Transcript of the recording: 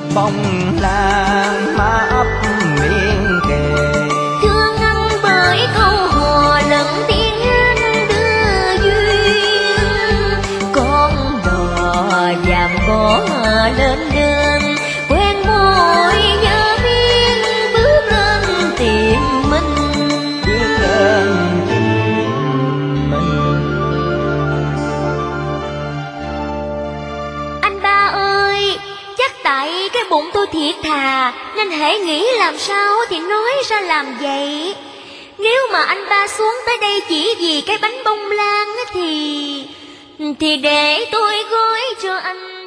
bông lan má ấp miệng kề. Thương anh bởi câu hò lẫn tiếng anh đưa duyên, con đò dạm gõ lên đơn quen môi nhớ biên bước lên tìm mình. Bước lên tìm mình. Anh ba ơi, chắc tại cái bụng tôi thiệt thà nên hễ nghĩ làm sao thì nói ra làm vậy. Nếu mà anh ba xuống tới đây chỉ vì cái bánh bông lan thì để tôi gói cho anh